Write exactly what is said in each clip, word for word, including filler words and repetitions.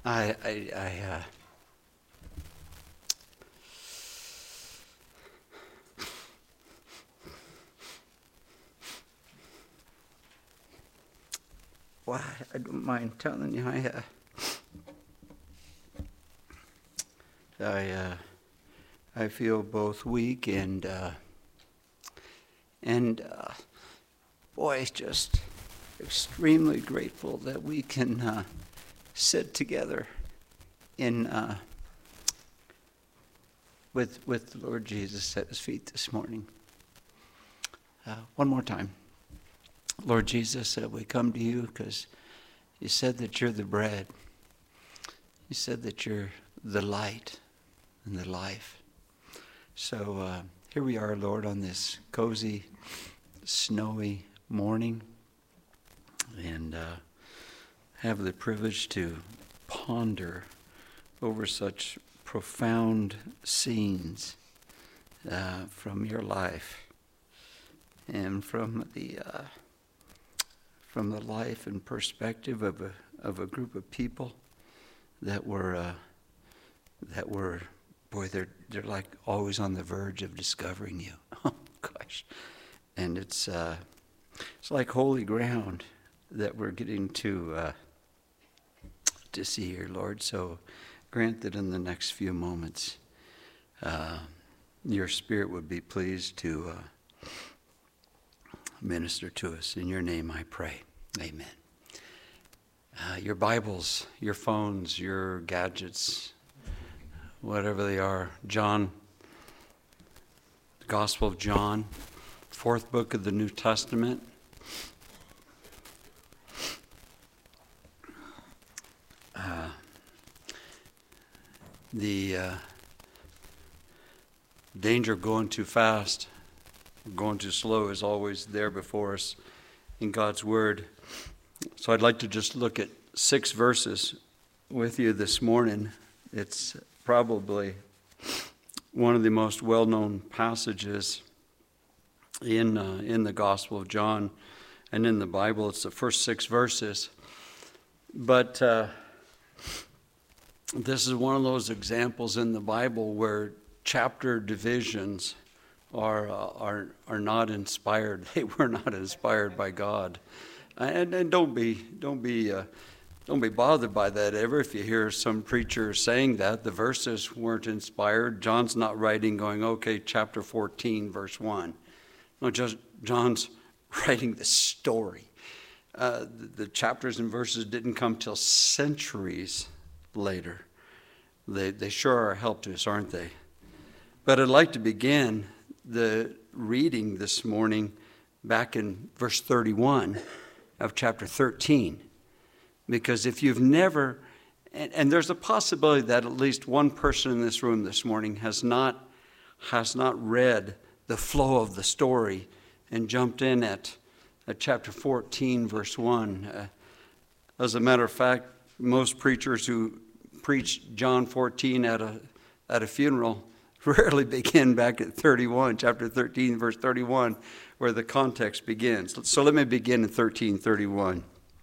I, I, I uh, well, I don't mind telling you, I, uh, I, uh, I feel both weak and, uh, and, uh, boy, just extremely grateful that we can, uh, sit together in, uh, with, with the Lord Jesus at his feet this morning. Uh, one more time. Lord Jesus, uh, we come to you because you said that you're the bread. You said that you're the light and the life. So uh, here we are, Lord, on this cozy, snowy morning, and uh, have the privilege to ponder over such profound scenes uh, from your life and from the uh, from the life and perspective of a of a group of people that were uh, that were boy they're they're like always on the verge of discovering you. Oh gosh, and it's uh, it's like holy ground that we're getting to uh, to see here, Lord. So grant that in the next few moments, uh, your Spirit would be pleased to uh, minister to us. In your name I pray. Amen. Uh, your Bibles, your phones, your gadgets, whatever they are. John, the Gospel of John, fourth book of the New Testament. Uh, the uh, danger of going too fast, going too slow is always there before us in God's Word. So I'd like to just look at six verses with you this morning. It's probably one of the most well-known passages in uh, in the Gospel of John and in the Bible. It's the first six verses. But uh, this is one of those examples in the Bible where chapter divisions are uh, are are not inspired. They were not inspired by God, and and don't be don't be uh, don't be bothered by that ever. If you hear some preacher saying that the verses weren't inspired, John's not writing going, okay, chapter fourteen, verse one. No, just John's writing the story. Uh, the, the chapters and verses didn't come till centuries later. They they sure are a help to us, aren't they? But I'd like to begin the reading this morning back in verse thirty-one of chapter thirteen. Because if you've never, and, and there's a possibility that at least one person in this room this morning has not has not read the flow of the story and jumped in at, at chapter fourteen, verse one. Uh, as a matter of fact, most preachers who preach John fourteen at a at a funeral rarely begin back at thirty-one, chapter thirteen, verse thirty-one, where the context begins. So let me begin in thirteen thirty-one.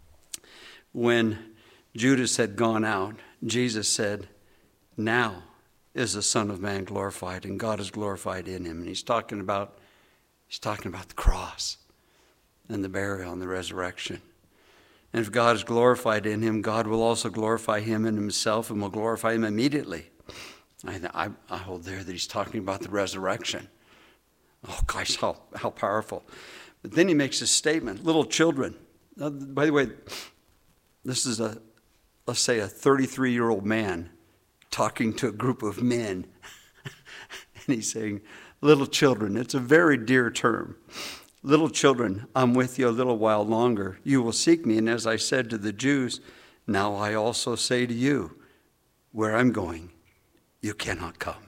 When Judas had gone out, Jesus said, "Now is the Son of Man glorified, and God is glorified in him." And he's talking about he's talking about the cross and the burial and the resurrection. And if God is glorified in him, God will also glorify him in himself and will glorify him immediately. I, I, I hold there that he's talking about the resurrection. Oh, gosh, how, how powerful. But then he makes a statement, little children. Now, by the way, this is a, let's say, a thirty-three-year-old man talking to a group of men. And he's saying, little children. It's a very dear term. Little children, I'm with you a little while longer. You will seek me. And as I said to the Jews, now I also say to you, where I'm going, you cannot come.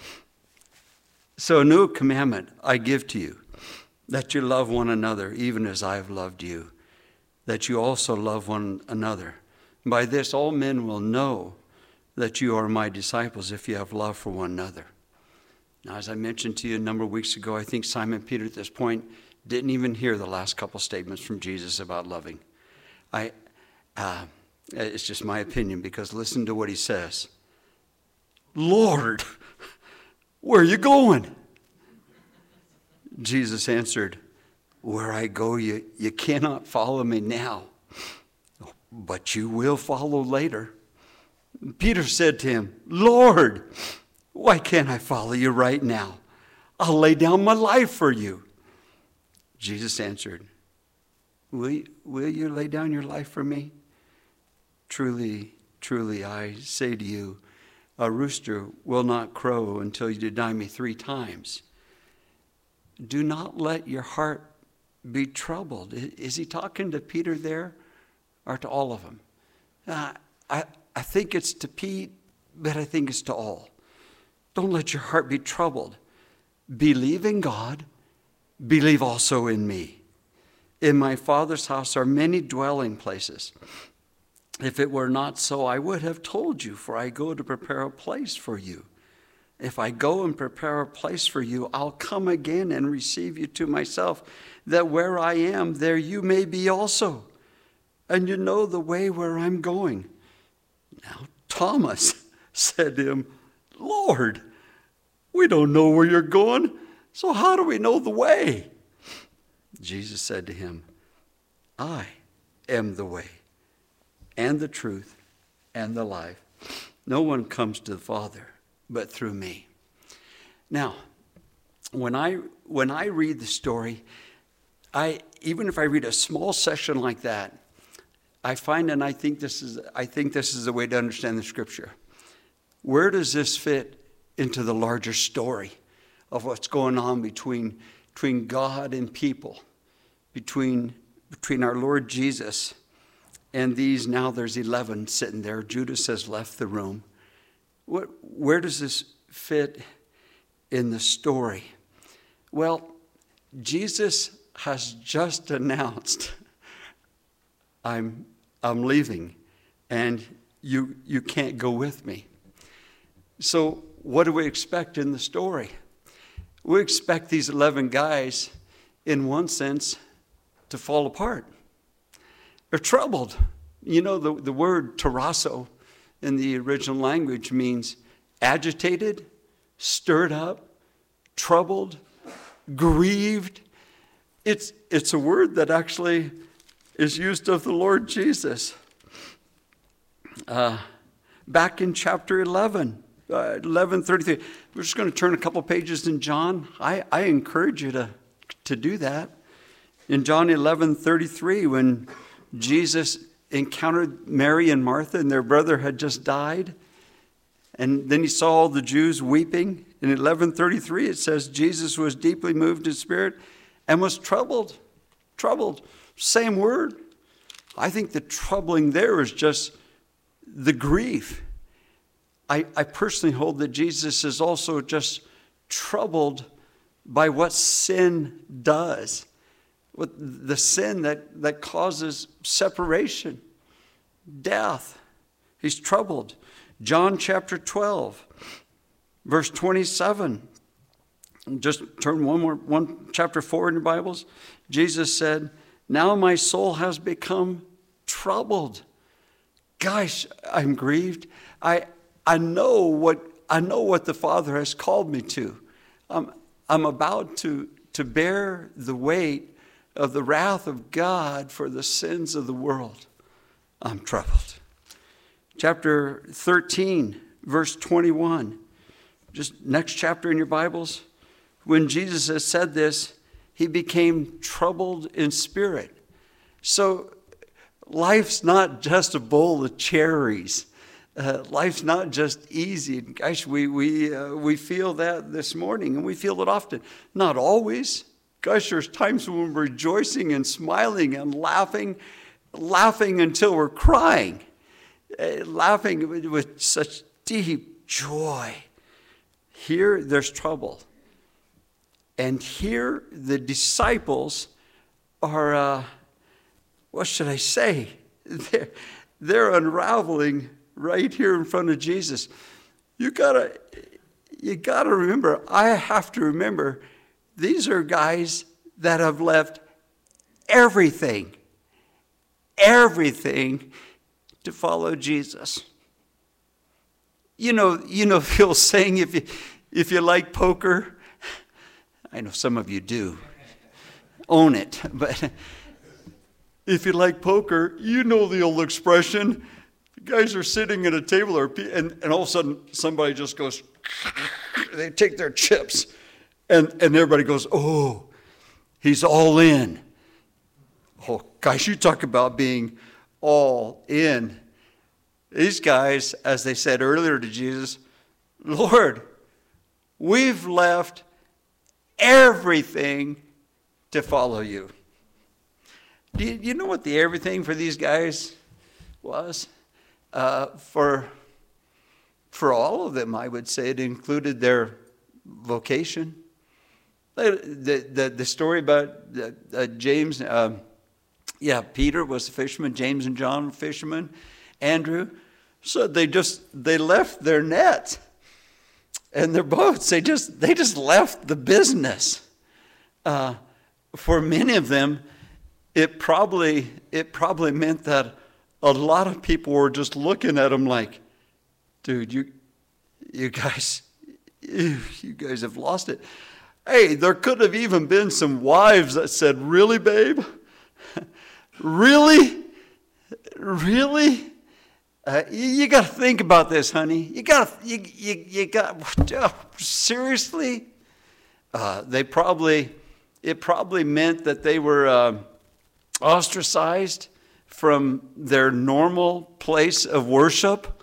So a new commandment I give to you, that you love one another, even as I have loved you, that you also love one another. By this all men will know that you are my disciples, if you have love for one another. Now, as I mentioned to you a number of weeks ago, I think Simon Peter at this point didn't even hear the last couple statements from Jesus about loving. I, uh, It's just my opinion, because listen to what he says. Lord, where are you going? Jesus answered, where I go, you, you cannot follow me now, but you will follow later. Peter said to him, Lord, why can't I follow you right now? I'll lay down my life for you. Jesus answered, will you, will you lay down your life for me? Truly, truly, I say to you, a rooster will not crow until you deny me three times. Do not let your heart be troubled. Is he talking to Peter there or to all of them? Uh, I, I think it's to Pete, but I think it's to all. Don't let your heart be troubled. Believe in God. Believe also in me. In my Father's house are many dwelling places. If it were not so, I would have told you, for I go to prepare a place for you. If I go and prepare a place for you, I'll come again and receive you to myself, that where I am, there you may be also. And you know the way where I'm going. Now Thomas said to him, Lord, we don't know where you're going, so how do we know the way? Jesus said to him, I am the way, and the truth, and the life. No one comes to the Father but through me. Now, when I when I read the story, I even if I read a small section like that, I find, and I think this is I think this is a way to understand the scripture. Where does this fit into the larger story of what's going on between between God and people, between between our Lord Jesus and these? Now there's eleven sitting there. Judas has left the room. What, where does this fit in the story? Well, Jesus has just announced, I'm I'm leaving, and you you can't go with me. So what do we expect in the story? We expect these eleven guys, in one sense, to fall apart. They're troubled. You know, the, the word tarasso in the original language means agitated, stirred up, troubled, grieved. It's, it's a word that actually is used of the Lord Jesus. Uh, back in chapter eleven, uh, eleven thirty-three. We're just going to turn a couple pages in John. I, I encourage you to, to do that. In John eleven thirty-three, when Jesus encountered Mary and Martha, and their brother had just died, and then he saw all the Jews weeping. In eleven thirty-three, it says, Jesus was deeply moved in spirit and was troubled. Troubled. Same word. I think the troubling there is just the grief. I, I personally hold that Jesus is also just troubled by what sin does. What the sin that, that causes separation, death. He's troubled. John chapter twelve, verse twenty-seven. Just turn one more, one chapter four in your Bibles. Jesus said, now my soul has become troubled. Gosh, I'm grieved. I I know what I know what the Father has called me to. I'm I'm about to to bear the weight of the wrath of God for the sins of the world. I'm troubled. Chapter thirteen, verse twenty-one. Just next chapter in your Bibles. When Jesus has said this, he became troubled in spirit. So life's not just a bowl of cherries. Uh, life's not just easy. Gosh, we we uh, we feel that this morning, and we feel it often. Not always. Gosh, there's times when we're rejoicing and smiling and laughing, laughing until we're crying, uh, laughing with, with such deep joy. Here, there's trouble. And here, the disciples are, uh, what should I say? They're, they're unraveling right here in front of Jesus. You gotta, you gotta remember, I have to remember, these are guys that have left everything, everything to follow Jesus. You know, you know the old saying, if you, if you like poker, I know some of you do, own it. But if you like poker, you know the old expression, guys are sitting at a table or, and, and all of a sudden somebody just goes, they take their chips and, and everybody goes, oh, he's all in. Oh, guys, you talk about being all in. These guys, as they said earlier to Jesus, Lord, we've left everything to follow you. Do you, you know what the everything for these guys was? Uh, for, for all of them, I would say it included their vocation. The, the, the story about uh, James, um, yeah, Peter was a fisherman, James and John were fishermen, Andrew. So they just, they left their net and their boats. They just, they just left the business. Uh, for many of them, it probably, it probably meant that a lot of people were just looking at them like, dude, you, you guys, you, you guys have lost it. Hey, there could have even been some wives that said, really, babe? Really? Really? Uh, you, you got to think about this, honey. You got to, you, you, you got, uh, seriously? Uh, they probably, it probably meant that they were uh, ostracized from their normal place of worship.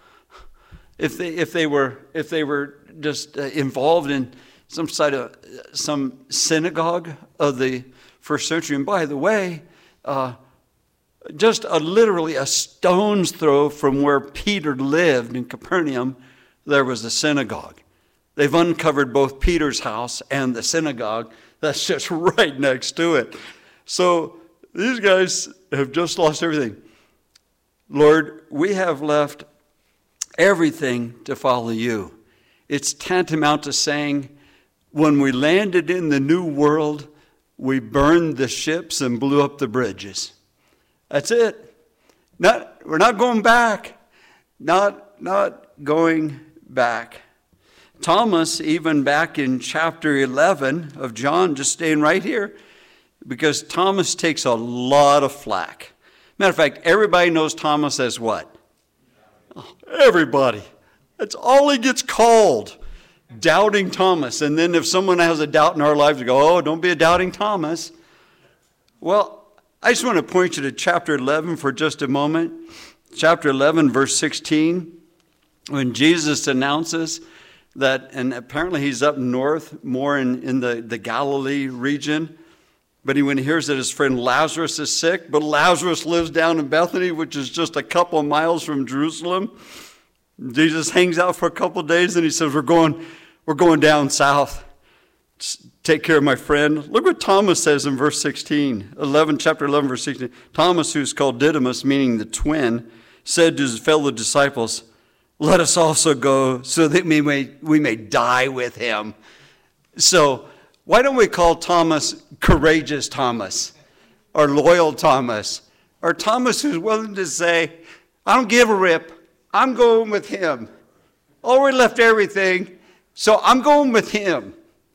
If they, if they were, if they were just uh, involved in some side of some synagogue of the first century. And by the way, uh, just a, literally a stone's throw from where Peter lived in Capernaum, there was a synagogue. They've uncovered both Peter's house and the synagogue that's just right next to it. So these guys have just lost everything. Lord, we have left everything to follow you. It's tantamount to saying, when we landed in the new world, we burned the ships and blew up the bridges. That's it. Not, we're not going back. Not, not going back. Thomas, even back in chapter eleven of John, just staying right here, because Thomas takes a lot of flack. Matter of fact, everybody knows Thomas as what? Oh, everybody. That's all he gets called. Doubting Thomas. And then if someone has a doubt in our lives, we go, oh, don't be a doubting Thomas. Well, I just want to point you to chapter eleven for just a moment. Chapter eleven, verse sixteen, when Jesus announces that, and apparently he's up north, more in, in the, the Galilee region, but he, when he hears that his friend Lazarus is sick, but Lazarus lives down in Bethany, which is just a couple of miles from Jerusalem. Jesus hangs out for a couple of days and he says, we're going, we're going down south. Just take care of my friend. Look what Thomas says in verse sixteen, eleven, chapter eleven, verse sixteen. Thomas, who's called Didymus, meaning the twin, said to his fellow disciples, let us also go so that we may, we may die with him. So why don't we call Thomas courageous Thomas or loyal Thomas or Thomas who's willing to say, I don't give a rip. I'm going with him. Already left everything, so I'm going with him.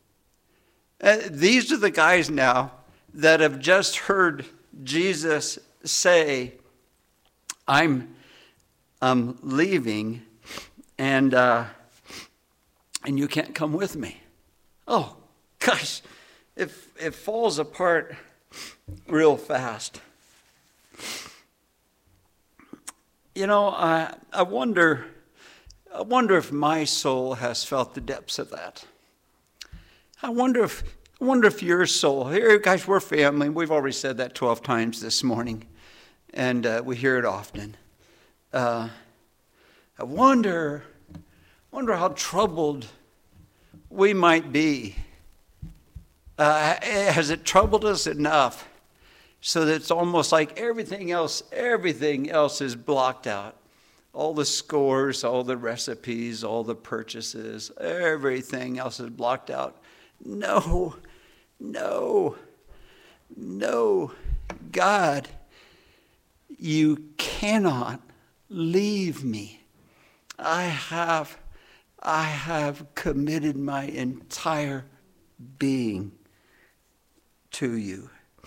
Uh, these are the guys now that have just heard Jesus say, I'm, I'm leaving, and, uh, and you can't come with me. Oh, gosh, it, it falls apart real fast. You know, I, I wonder, I wonder if my soul has felt the depths of that. I wonder if, I wonder if your soul, here, guys, we're family. We've already said that twelve times this morning, and uh, we hear it often. Uh, I wonder, wonder how troubled we might be. Uh, has it troubled us enough so that it's almost like everything else, everything else is blocked out? All the scores, all the recipes, all the purchases, everything else is blocked out. No, no, no. God, you cannot leave me. I have, I have committed my entire being to you.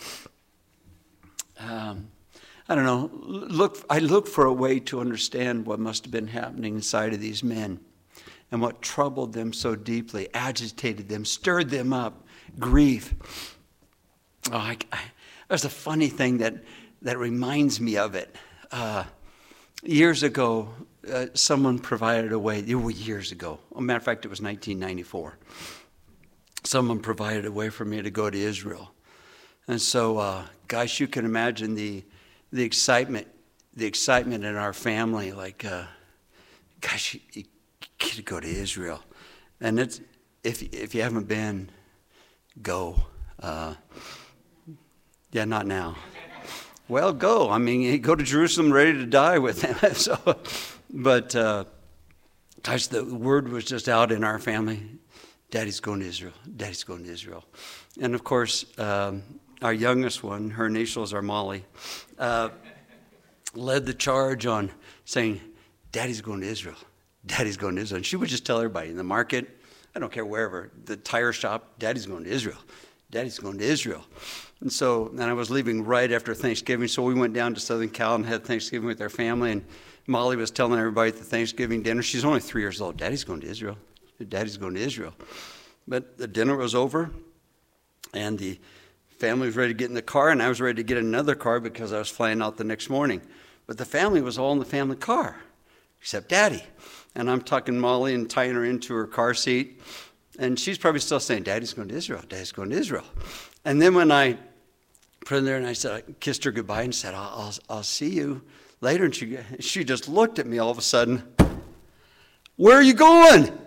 Um, I don't know. Look, I look for a way to understand what must have been happening inside of these men and what troubled them so deeply, agitated them, stirred them up, grief. Oh, I, I, there's a funny thing that, that reminds me of it. Uh, years ago, uh, someone provided a way, years ago, as a matter of fact, it was nineteen ninety-four. Someone provided a way for me to go to Israel. And so, uh, gosh, you can imagine the the excitement, the excitement in our family, like, uh, gosh, you, you get to go to Israel. And it's, if, if you haven't been, go. Uh, yeah, not now. Well, go. I mean, go to Jerusalem ready to die with him. so, but, uh, gosh, the word was just out in our family. Daddy's going to Israel. Daddy's going to Israel. And, of course, um, our youngest one, her initials are Molly, uh, led the charge on saying, Daddy's going to Israel. Daddy's going to Israel. And she would just tell everybody in the market, I don't care, wherever, the tire shop, Daddy's going to Israel. Daddy's going to Israel. And so, and I was leaving right after Thanksgiving, so we went down to Southern Cal and had Thanksgiving with our family, and Molly was telling everybody at the Thanksgiving dinner, she's only three years old, Daddy's going to Israel. Daddy's going to Israel. But the dinner was over, and the family was ready to get in the car, and I was ready to get in another car because I was flying out the next morning. But the family was all in the family car, except Daddy. And I'm tucking Molly and tying her into her car seat, and she's probably still saying, Daddy's going to Israel, Daddy's going to Israel. And then when I put in there and I said, I kissed her goodbye and said, I'll, I'll, I'll see you later. And she, she just looked at me all of a sudden. Where are you going?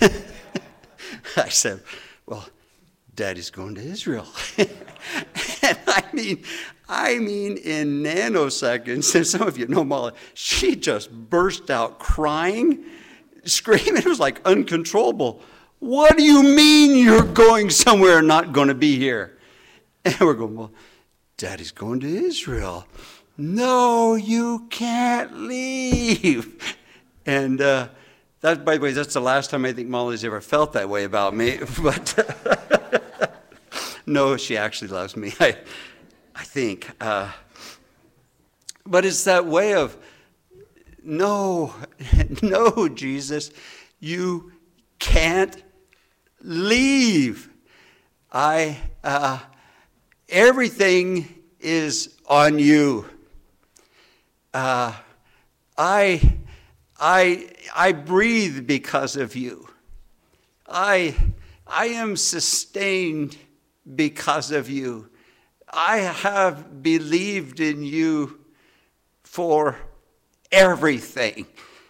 I said, well, Daddy's going to Israel. And I mean, I mean, in nanoseconds, and some of you know Molly, she just burst out crying, screaming. It was like uncontrollable. What do you mean you're going somewhere and not going to be here? And we're going, well, Daddy's going to Israel. No, you can't leave. And uh, that, by the way, that's the last time I think Molly's ever felt that way about me. But no, she actually loves me, I, I think. Uh, but it's that way of, no, no, Jesus, you can't leave. I, uh, everything is on you. Uh, I, I, I breathe because of you. I, I am sustained because of you. I have believed in you for everything.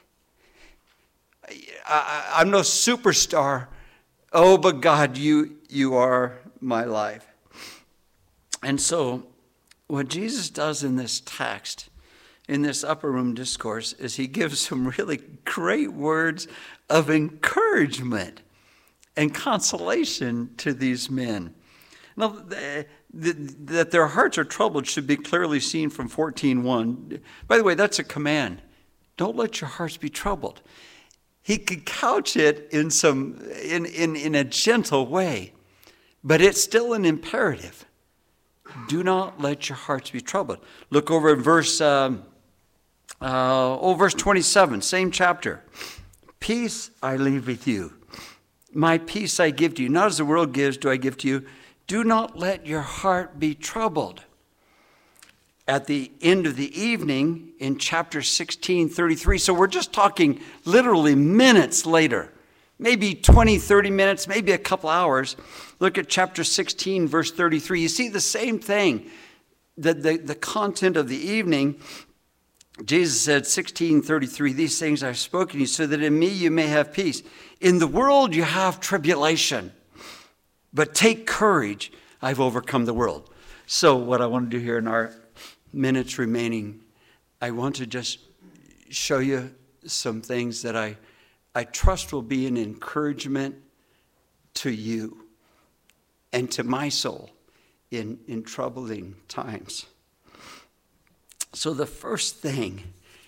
I, I'm no superstar. Oh, but God, you, you are my life. And so what Jesus does in this text, in this upper room discourse, is he gives some really great words of encouragement and consolation to these men. Now, the, the, that their hearts are troubled should be clearly seen from fourteen one. By the way, that's a command. Don't let your hearts be troubled. He could couch it in some in, in, in a gentle way, but it's still an imperative. Do not let your hearts be troubled. Look over at verse um, uh, oh, verse twenty-seven, same chapter. Peace I leave with you. My peace I give to you. Not as the world gives do I give to you. Do not let your heart be troubled. At the end of the evening in chapter sixteen, thirty-three. So we're just talking literally minutes later. Maybe twenty, thirty minutes, maybe a couple hours. Look at chapter sixteen, verse thirty-three. You see the same thing. The, the, the content of the evening, Jesus said, sixteen thirty-three, these things I've spoken to you so that in me you may have peace. In the world you have tribulation, but take courage, I've overcome the world. So what I want to do here in our minutes remaining, I want to just show you some things that I, I trust will be an encouragement to you and to my soul in, in troubling times. So the first thing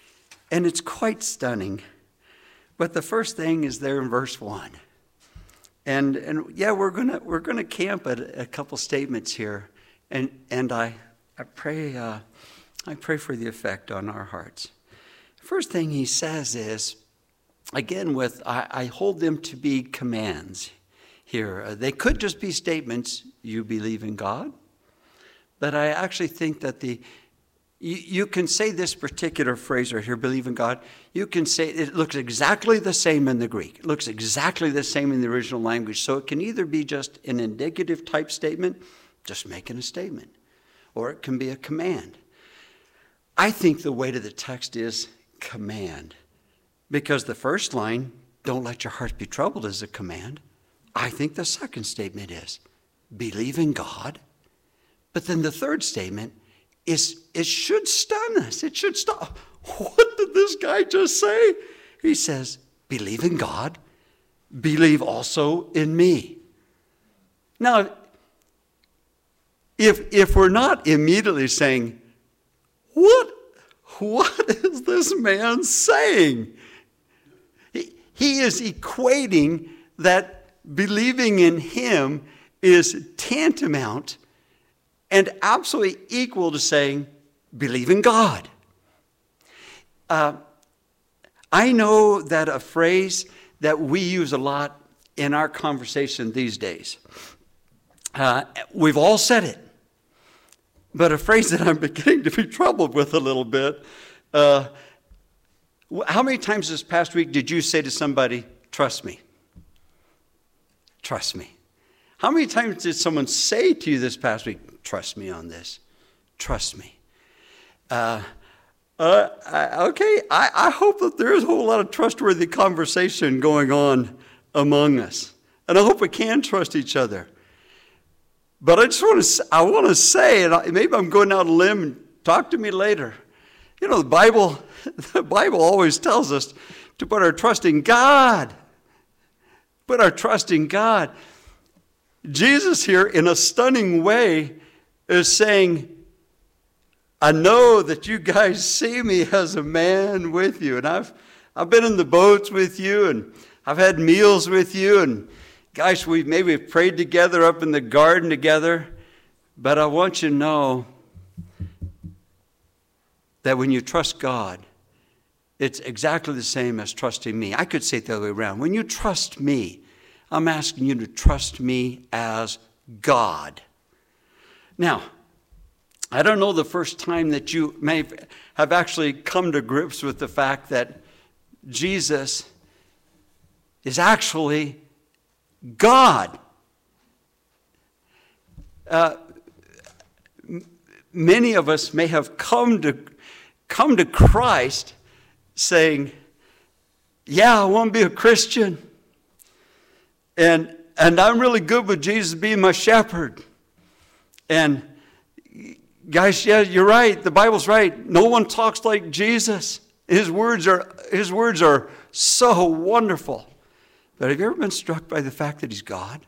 And it's quite stunning. But the first thing is there in verse one. And and yeah, we're gonna we're gonna camp at a couple statements here. And and I I pray uh, I pray for the effect on our hearts. First thing he says is, again, with I, I hold them to be commands here. Uh, they could just be statements, you believe in God. But I actually think that the you, you can say this particular phrase right here, believe in God. You can say it looks exactly the same in the Greek. It looks exactly the same in the original language. So it can either be just an indicative type statement, just making a statement, or it can be a command. I think the weight of the text is command, because the first line, don't let your heart be troubled, is a command. I think the second statement is believe in God. But then the third statement is, it should stun us. It should stop. What did this guy just say? He says, believe in God, believe also in me. Now, if if we're not immediately saying, what, what is this man saying? He, he is equating that believing in him is tantamount and absolutely equal to saying, believe in God. Uh, I know that a phrase that we use a lot in our conversation these days, uh, we've all said it, but a phrase that I'm beginning to be troubled with a little bit. Uh, how many times this past week did you say to somebody, trust me? Trust me. How many times did someone say to you this past week, trust me on this? Trust me. Uh, uh, I, okay, I, I hope that there is a whole lot of trustworthy conversation going on among us. And I hope we can trust each other. But I just want to, I want to say, and I, maybe I'm going out on a limb, and talk to me later. You know, the Bible, the Bible always tells us to put our trust in God. Put our trust in God. Jesus here, in a stunning way, is saying, I know that you guys see me as a man with you. And I've I've been in the boats with you, and I've had meals with you, and gosh, we've maybe prayed together up in the garden together. But I want you to know that when you trust God, it's exactly the same as trusting me. I could say it the other way around. When you trust me, I'm asking you to trust me as God. Now, I don't know the first time that you may have actually come to grips with the fact that Jesus is actually God. Uh, m- many of us may have come to come to Christ saying, yeah, I want to be a Christian. And and I'm really good with Jesus being my shepherd. And guys, yeah, you're right. The Bible's right. No one talks like Jesus. His words are his words are so wonderful. But have you ever been struck by the fact that he's God?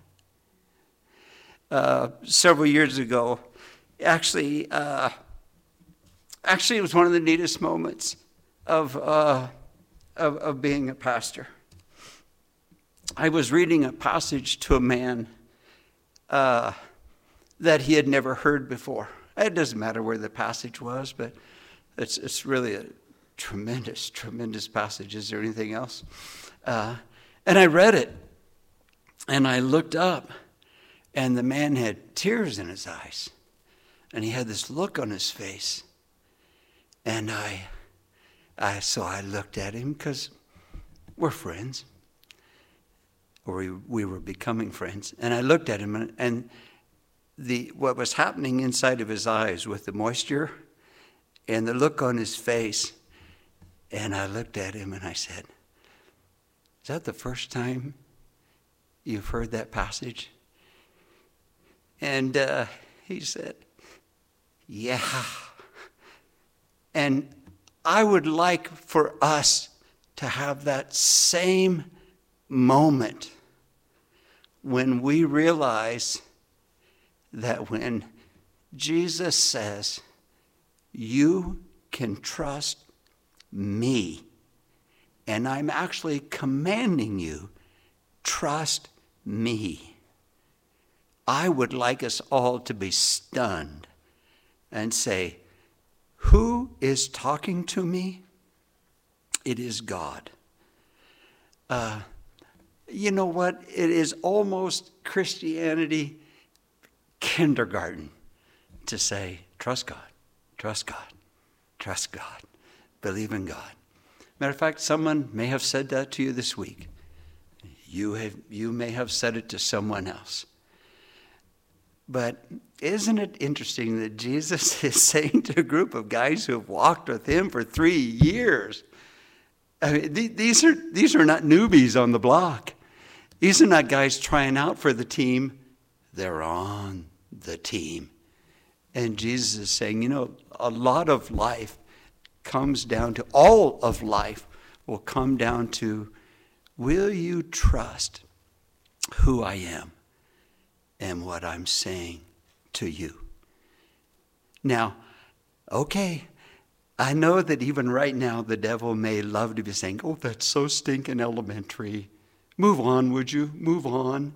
Uh, several years ago, actually, uh, actually, it was one of the neatest moments of, uh, of of being a pastor. I was reading a passage to a man uh, that he had never heard before. It doesn't matter where the passage was, but it's it's really a tremendous, tremendous passage. Is there anything else? Uh, and I read it, and I looked up, and the man had tears in his eyes, and he had this look on his face. And I, I so I looked at him because we're friends, or we we were becoming friends. And I looked at him, and, and the what was happening inside of his eyes with the moisture and the look on his face. And I looked at him and I said, is that the first time you've heard that passage? And uh, he said, yeah. And I would like for us to have that same moment when we realize that when Jesus says, you can trust me. And I'm actually commanding you, trust me. I would like us all to be stunned and say, who is talking to me? It is God. Uh, you know what? It is almost Christianity kindergarten to say, trust God, trust God, trust God, believe in God. Matter of fact, someone may have said that to you this week. You have, you may have said it to someone else. But isn't it interesting that Jesus is saying to a group of guys who have walked with him for three years, I mean, these are, these are not newbies on the block. These are not guys trying out for the team. They're on the team. And Jesus is saying, you know, a lot of life comes down to, all of life will come down to, will you trust who I am and what I'm saying to you? Now, okay, I know that even right now the devil may love to be saying, oh, that's so stinking elementary. Move on, would you? Move on.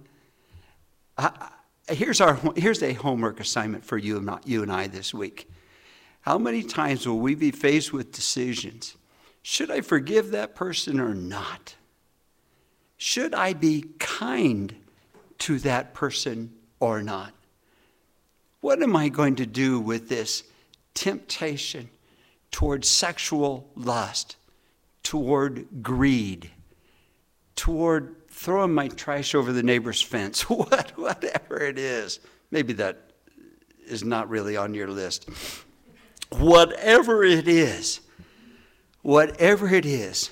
I, here's our here's a homework assignment for you and, not, you and I this week. How many times will we be faced with decisions? Should I forgive that person or not? Should I be kind to that person or not? What am I going to do with this temptation toward sexual lust, toward greed, toward throwing my trash over the neighbor's fence, what, whatever it is? Maybe that is not really on your list. Whatever it is, whatever it is,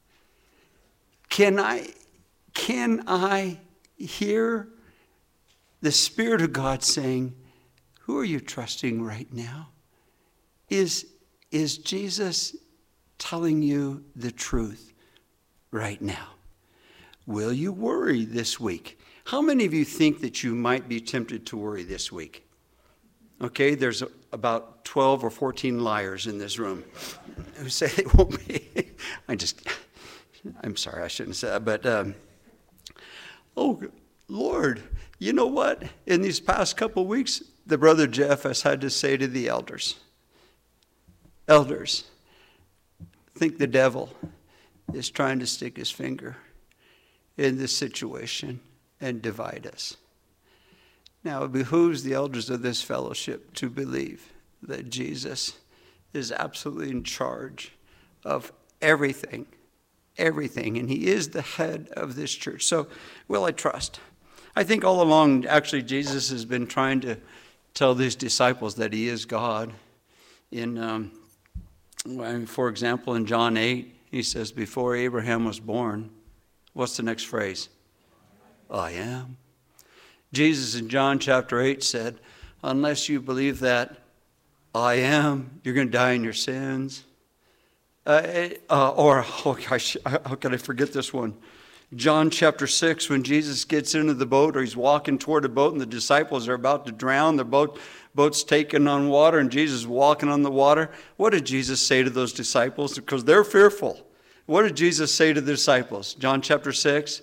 can I, can I hear the Spirit of God saying, who are you trusting right now? Is, is Jesus telling you the truth right now? Will you worry this week? How many of you think that you might be tempted to worry this week? Okay, there's about twelve or fourteen liars in this room who say they won't be. I just, I'm sorry, I shouldn't say that, but, um, oh, Lord, you know what? In these past couple of weeks, the brother Jeff has had to say to the elders, elders, I think the devil is trying to stick his finger in this situation and divide us. Now, it behooves the elders of this fellowship to believe that Jesus is absolutely in charge of everything, everything, and he is the head of this church. So, will I trust? I think all along, actually, Jesus has been trying to tell these disciples that he is God. In, um, for example, in John eight, he says, before Abraham was born, what's the next phrase? I am. Jesus in John chapter eight said, unless you believe that I am, you're going to die in your sins. Uh, uh, or, oh gosh, how could I forget this one? John chapter six, when Jesus gets into the boat, or he's walking toward a boat and the disciples are about to drown, the boat, boat's taken on water and Jesus is walking on the water. What did Jesus say to those disciples? Because they're fearful. What did Jesus say to the disciples? John chapter six,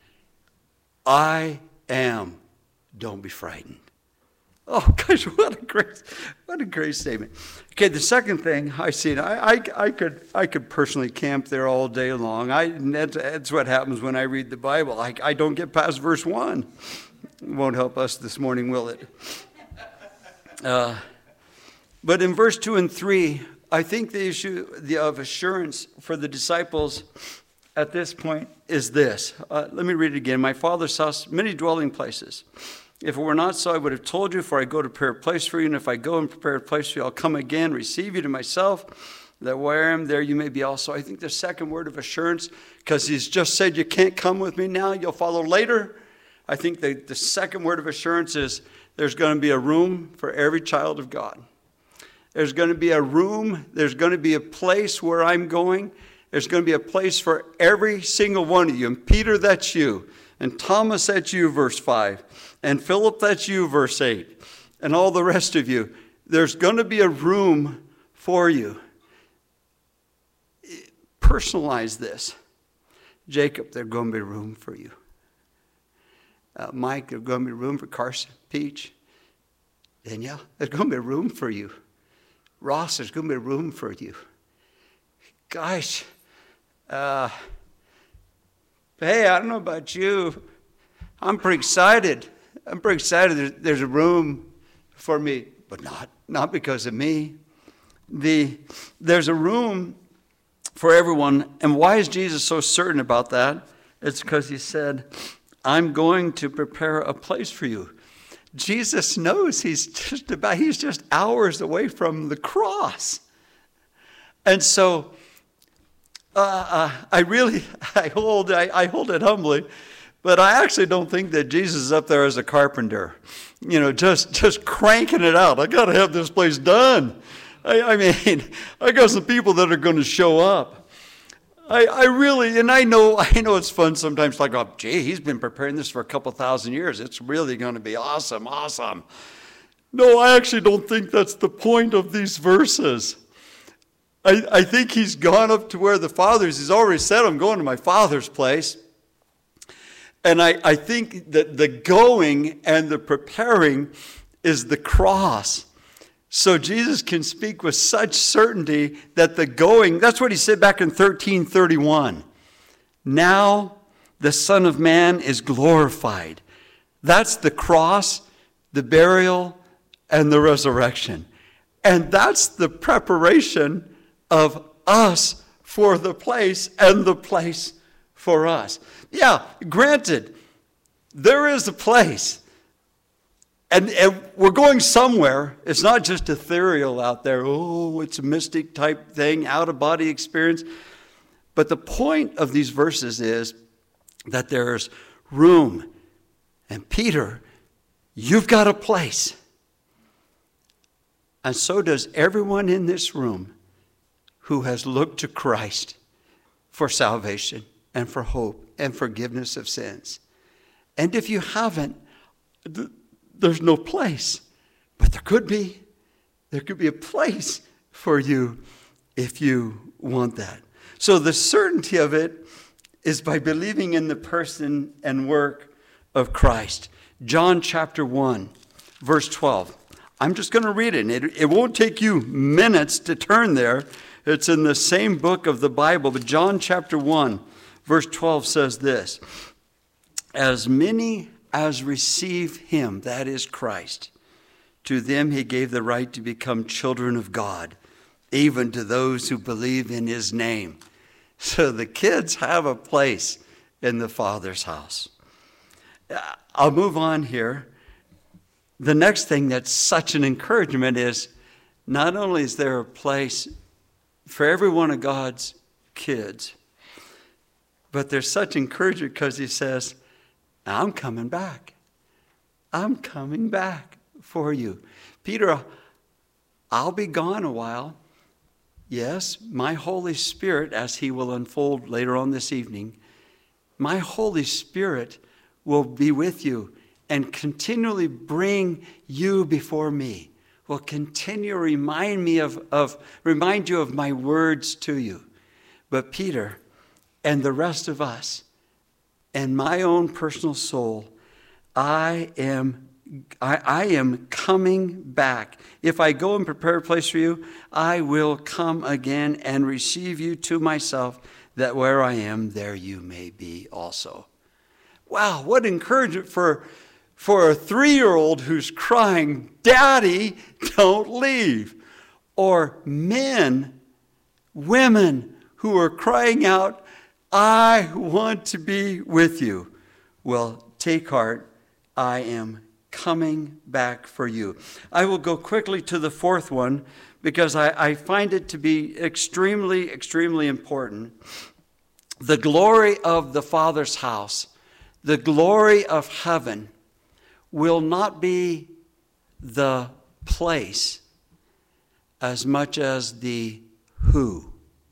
I am. Don't be frightened. Oh gosh, what a great, what a great statement. Okay, the second thing I see, I, I, I could, I could personally camp there all day long. I, that's, that's what happens when I read the Bible. I, I don't get past verse one. It won't help us this morning, will it? Uh, but in verse two and three, I think the issue of assurance for the disciples at this point is this. Uh, let me read it again. My Father's house, many dwelling places. If it were not so, I would have told you, for I go to prepare a place for you. And if I go and prepare a place for you, I'll come again, receive you to myself, that where I am, there you may be also. I think the second word of assurance, because he's just said you can't come with me now, you'll follow later. I think the, the second word of assurance is there's going to be a room for every child of God. There's going to be a room, there's going to be a place where I'm going. There's going to be a place for every single one of you. And Peter, that's you. And Thomas, that's you, verse five. And Philip, that's you, verse eight. And all the rest of you. There's going to be a room for you. personalize this. Jacob, there's going to be room for you. Uh, Mike, there's going to be room for Carson, Peach. Danielle, there's going to be room for you. Ross, there's going to be room for you. Gosh, uh, hey, I don't know about you. I'm pretty excited. I'm pretty excited there's, there's a room for me, but not, not because of me. The, there's a room for everyone. And why is Jesus so certain about that? It's because he said, I'm going to prepare a place for you. Jesus knows he's just about, he's just hours away from the cross. And so uh, uh, I really, I hold, I, I hold it humbly, but I actually don't think that Jesus is up there as a carpenter, you know, just, just cranking it out. I got to have this place done. I, I mean, I got some people that are going to show up. I, I really, and I know, I know it's fun sometimes, like, oh, gee, he's been preparing this for a couple thousand years. It's really going to be awesome, awesome. No, I actually don't think that's the point of these verses. I, I think he's gone up to where the Father is. He's already said, I'm going to my Father's place. And I, I think that the going and the preparing is the cross. So Jesus can speak with such certainty that the going, that's what he said back in thirteen thirty-one. Now the Son of Man is glorified. That's the cross, the burial, and the resurrection. And that's the preparation of us for the place and the place for us. Yeah, granted, there is a place. And, and we're going somewhere. It's not just ethereal out there. Oh, it's a mystic type thing, out-of-body experience. But the point of these verses is that there's room. And Peter, you've got a place. And so does everyone in this room who has looked to Christ for salvation and for hope and forgiveness of sins. And if you haven't, th- there's no place, but there could be. There could be a place for you if you want that. So the certainty of it is by believing in the person and work of Christ. John chapter one, verse twelve. I'm just going to read it. it. It won't take you minutes to turn there. It's in the same book of the Bible. But John chapter one, verse twelve says this. As many as receive him, that is Christ, to them he gave the right to become children of God, even to those who believe in his name. So the kids have a place in the Father's house. I'll move on here. The next thing that's such an encouragement is not only is there a place for every one of God's kids, but there's such encouragement because he says, I'm coming back. I'm coming back for you. Peter, I'll be gone a while. Yes, my Holy Spirit, as he will unfold later on this evening, my Holy Spirit will be with you and continually bring you before me, will continue to remind me of, of, remind you of my words to you. But Peter and the rest of us, and my own personal soul, I am, I, I am coming back. If I go and prepare a place for you, I will come again and receive you to myself, that where I am, there you may be also. Wow, what encouragement for, for a three-year-old who's crying, Daddy, don't leave. Or men, women who are crying out, I want to be with you. Well, take heart. I am coming back for you. I will go quickly to the fourth one because I, I find it to be extremely, extremely important. The glory of the Father's house, the glory of heaven, will not be the place as much as the who.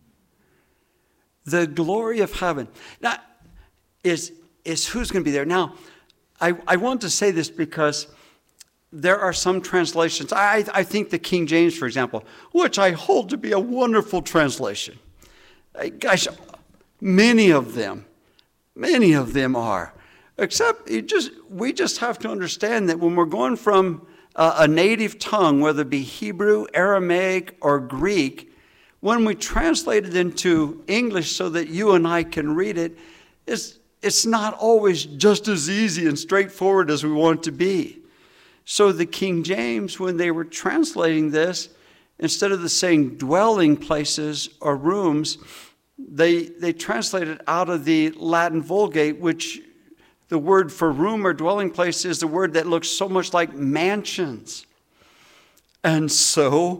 The glory of heaven now is, is who's going to be there. Now, I, I want to say this because there are some translations. I, I think the King James, for example, which I hold to be a wonderful translation. Hey, guys, many of them, many of them are. Except you just, we just have to understand that when we're going from a, a native tongue, whether it be Hebrew, Aramaic, or Greek, when we translate it into English so that you and I can read it, it's, it's not always just as easy and straightforward as we want it to be. So the King James, when they were translating this, instead of the saying dwelling places or rooms, they, they translated out of the Latin Vulgate, which the word for room or dwelling place is the word that looks so much like mansions. And so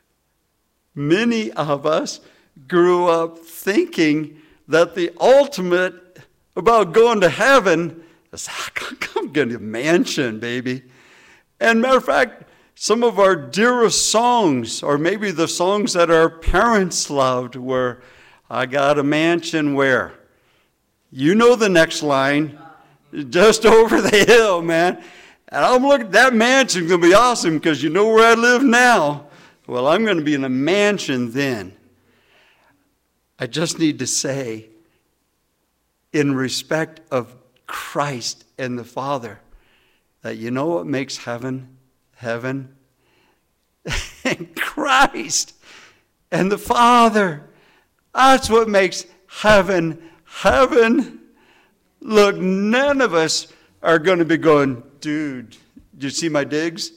many of us grew up thinking that the ultimate about going to heaven is, I'm going to a mansion, baby. And matter of fact, some of our dearest songs, or maybe the songs that our parents loved, were, I got a mansion where? You know the next line. Just over the hill, man. And I'm looking, that mansion's going to be awesome because you know where I live now. Well, I'm going to be in a mansion then. I just need to say, in respect of Christ and the Father, that you know what makes heaven heaven? And Christ and the Father. That's what makes heaven heaven. Look, none of us are going to be going, dude, did you see my digs?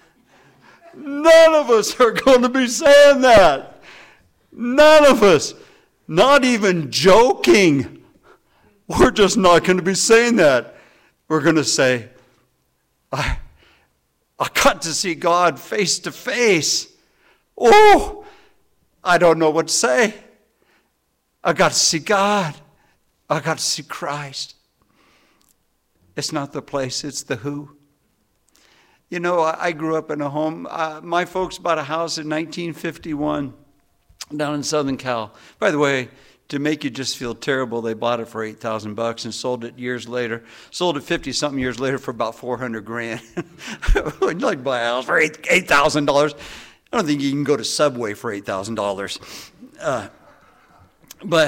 None of us are going to be saying that. None of us. Not even joking. We're just not going to be saying that. We're going to say, I, I got to see God face to face. Oh, I don't know what to say. I got to see God. I got to see Christ. It's not the place, it's the who. You know, I, I grew up in a home. Uh, my folks bought a house in nineteen fifty-one down in Southern Cal. By the way, to make you just feel terrible, they bought it for eight thousand bucks and sold it years later. Sold it fifty-something years later for about four hundred grand. You'd like to buy a house for eight thousand dollars. I don't think you can go to Subway for eight thousand dollars. Uh, but,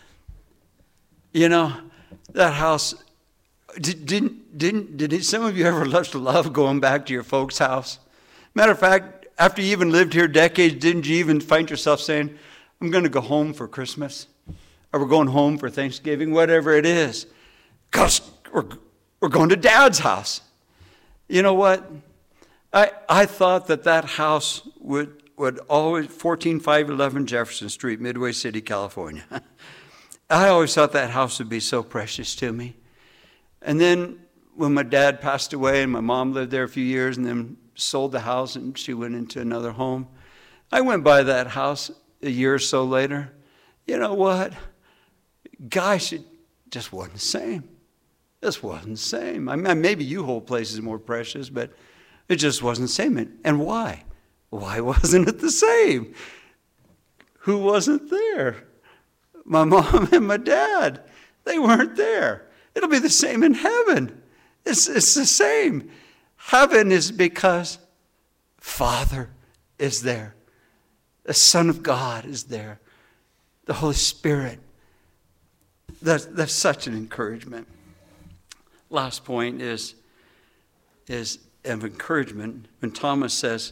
you know, that house... Did, didn't, didn't, did some of you ever love, love going back to your folks' house? Matter of fact, after you even lived here decades, didn't you even find yourself saying, I'm going to go home for Christmas? Or we're going home for Thanksgiving, whatever it is. Because we're, we're going to Dad's house. You know what? I, I thought that that house would, would always, fourteen five eleven Jefferson Street, Midway City, California. I always thought that house would be so precious to me. And then when my dad passed away and my mom lived there a few years and then sold the house and she went into another home, I went by that house a year or so later. You know what? Gosh, it just wasn't the same. This wasn't the same. I mean, maybe you hold places more precious, but it just wasn't the same. And why? Why wasn't it the same? Who wasn't there? My mom and my dad. They weren't there. It'll be the same in heaven. It's, it's the same. Heaven is because Father is there. The Son of God is there. The Holy Spirit. That's, that's such an encouragement. Last point is, is of encouragement when Thomas says,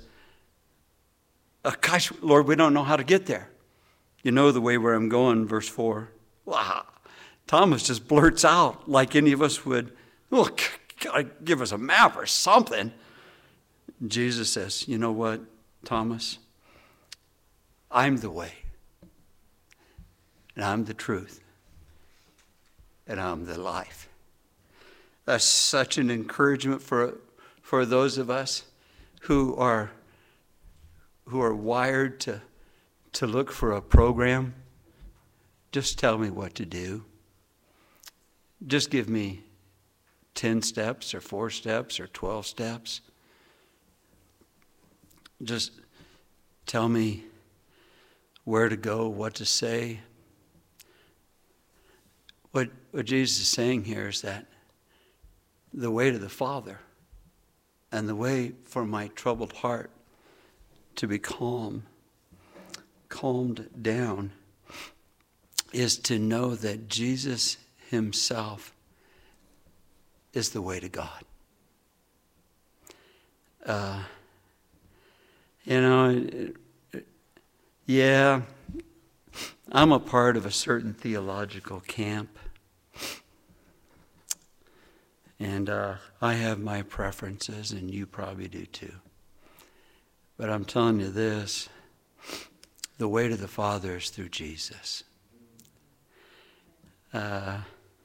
oh, gosh, Lord, we don't know how to get there. You know the way where I'm going, verse four. Wow. Thomas just blurts out like any of us would, well, God, give us a map or something. Jesus says, you know what, Thomas? I'm the way, and I'm the truth, and I'm the life. That's such an encouragement for, for those of us who are, who are wired to, to look for a program. Just tell me what to do. Just give me ten steps or four steps or twelve steps. Just tell me where to go, what to say. What, what Jesus is saying here is that the way to the Father and the way for my troubled heart to be calm, calmed down, is to know that Jesus himself is the way to God. Uh, you know, it, it, yeah, I'm a part of a certain theological camp. And uh, I have my preferences, and you probably do too. But I'm telling you this, the way to the Father is through Jesus. Uh,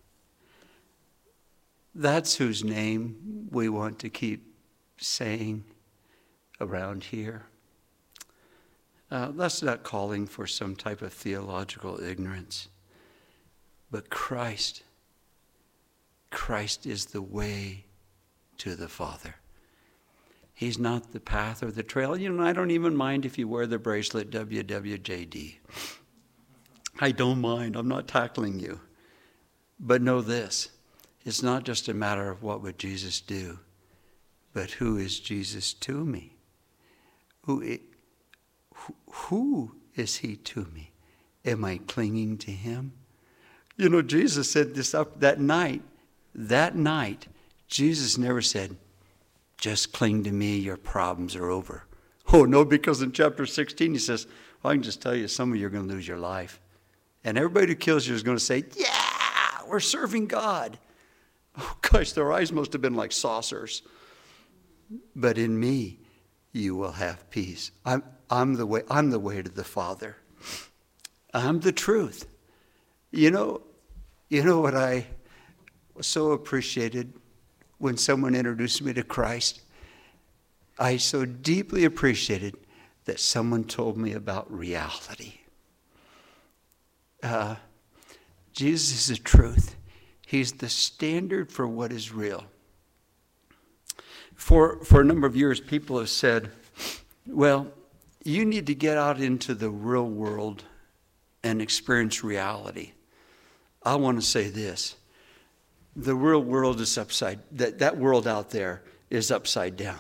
that's whose name we want to keep saying around here. Uh, that's not calling for some type of theological ignorance. But Christ, Christ is the way to the Father. He's not the path or the trail. You know, I don't even mind if you wear the bracelet W W J D. I don't mind. I'm not tackling you. But know this. It's not just a matter of what would Jesus do, but who is Jesus to me? Who, who is he to me? Am I clinging to him? You know, Jesus said this up that night. That night, Jesus never said, just cling to me, your problems are over. Oh, no, because in chapter sixteen, he says, well, I can just tell you, some of you are going to lose your life. And everybody who kills you is going to say, yeah, we're serving God. Oh, gosh, their eyes must have been like saucers. But in me, you will have peace. I'm, I'm the way, I'm the way to the Father. I'm the truth. You know, you know what I so appreciated when someone introduced me to Christ? I so deeply appreciated that someone told me about reality. Uh, Jesus is the truth. He's the standard for what is real. For, for a number of years, people have said, well, you need to get out into the real world and experience reality. I want to say this. The real world is upside, that, that world out there is upside down.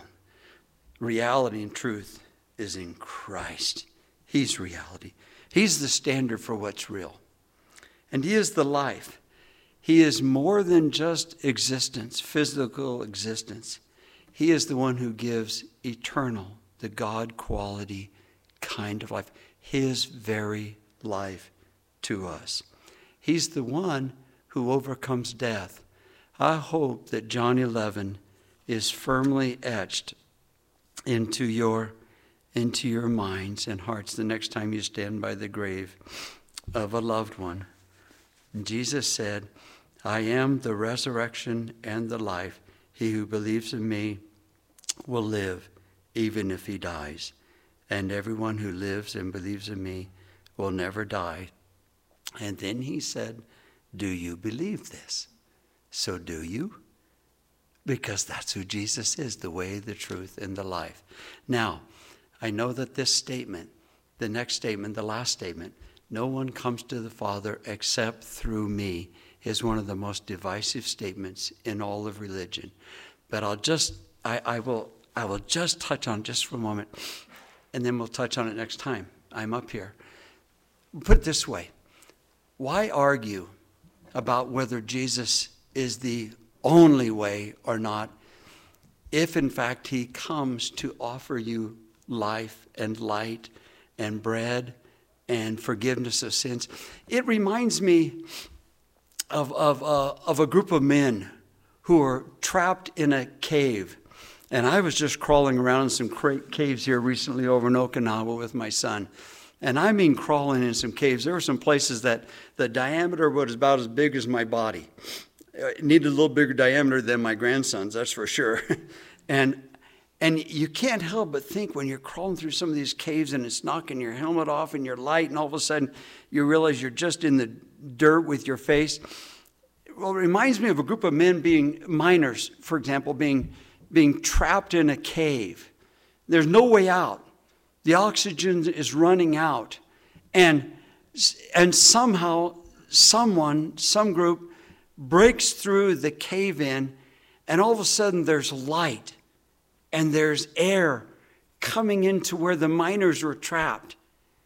Reality and truth is in Christ. He's reality. He's the standard for what's real. And he is the life. He is more than just existence, physical existence. He is the one who gives eternal, the God quality kind of life, his very life to us. He's the one who overcomes death. I hope that John eleven is firmly etched into your, into your minds and hearts the next time you stand by the grave of a loved one. And Jesus said, I am the resurrection and the life. He who believes in me will live even if he dies. And everyone who lives and believes in me will never die. And then he said, do you believe this? So do you? Because that's who Jesus is, the way, the truth, and the life. Now, I know that this statement, the next statement, the last statement, no one comes to the Father except through me, is one of the most divisive statements in all of religion. But I'll just, I, I will, I will just touch on it just for a moment, and then we'll touch on it next time I'm up here. Put it this way. Why argue about whether Jesus is the only way or not, if in fact he comes to offer you life and light and bread and forgiveness of sins? It reminds me of, of, uh, of a group of men who are trapped in a cave. And I was just crawling around in some cra- caves here recently over in Okinawa with my son. And I mean crawling in some caves. There were some places that the diameter was about as big as my body. It needed a little bigger diameter than my grandson's, that's for sure. and and you can't help but think when you're crawling through some of these caves and it's knocking your helmet off and your light, and all of a sudden you realize you're just in the dirt with your face. Well, it reminds me of a group of men being miners, for example, being being trapped in a cave. There's no way out. The oxygen is running out. And, and somehow, someone, some group breaks through the cave in, and all of a sudden there's light and there's air coming into where the miners were trapped.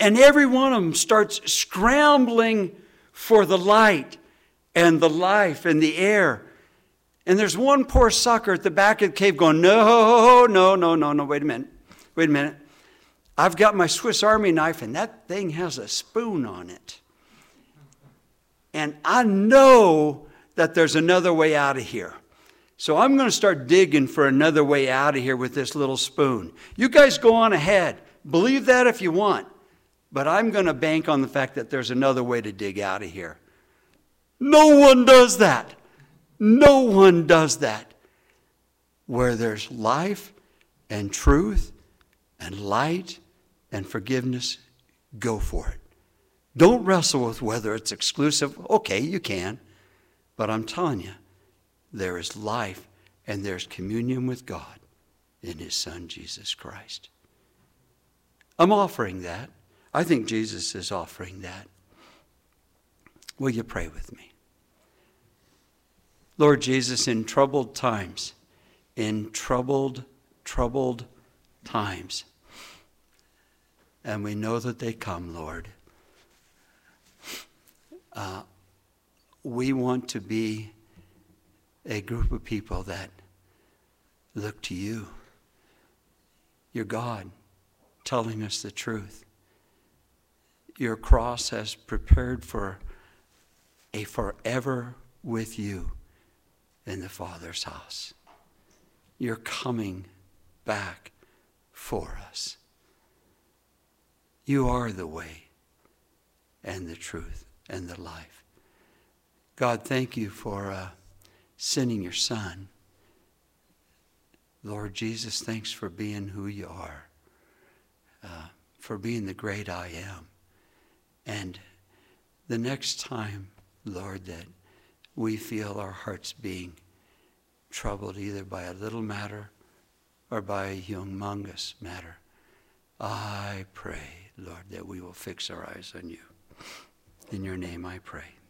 And every one of them starts scrambling for the light and the life and the air. And there's one poor sucker at the back of the cave going, no, no, no, no, no, wait a minute. Wait a minute. I've got my Swiss Army knife and that thing has a spoon on it. And I know that there's another way out of here. So I'm going to start digging for another way out of here with this little spoon. You guys go on ahead. Believe that if you want. But I'm going to bank on the fact that there's another way to dig out of here. No one does that. No one does that. Where there's life and truth and light and forgiveness, go for it. Don't wrestle with whether it's exclusive. Okay, you can. But I'm telling you, there is life and there's communion with God in his Son, Jesus Christ. I'm offering that. I think Jesus is offering that. Will you pray with me? Lord Jesus, in troubled times, in troubled, troubled times, and we know that they come, Lord, uh, we want to be a group of people that look to you. You're God, telling us the truth. Your cross has prepared for a forever with you in the Father's house. You're coming back for us. You are the way and the truth and the life. God, thank you for uh, sending your Son. Lord Jesus, thanks for being who you are, uh, for being the great I am. And the next time, Lord, that we feel our hearts being troubled either by a little matter or by a humongous matter, I pray, Lord, that we will fix our eyes on you. In your name I pray.